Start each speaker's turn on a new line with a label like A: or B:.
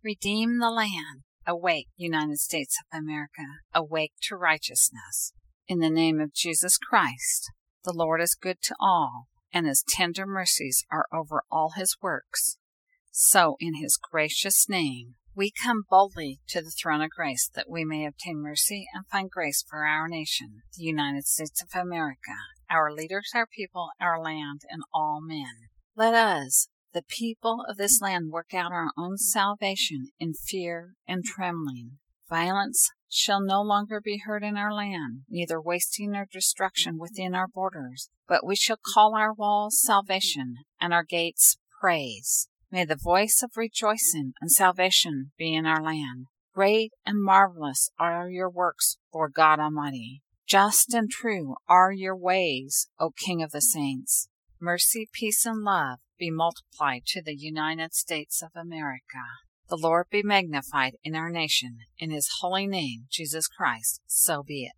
A: Redeem the land. Awake, United States of America. Awake to righteousness. In the name of Jesus Christ, the Lord is good to all, and his tender mercies are over all his works. So in his gracious name, we come boldly to the throne of grace that we may obtain mercy and find grace for our nation, the United States of America, our leaders, our people, our land, and all men. Let us, the people of this land, work out our own salvation in fear and trembling. Violence shall no longer be heard in our land, neither wasting nor destruction within our borders, but we shall call our walls salvation and our gates praise. May the voice of rejoicing and salvation be in our land. Great and marvelous are your works, Lord God Almighty. Just and true are your ways, O King of the saints. Mercy, peace, and love be multiplied to the United States of America. The Lord be magnified in our nation. In his holy name, Jesus Christ, so be it.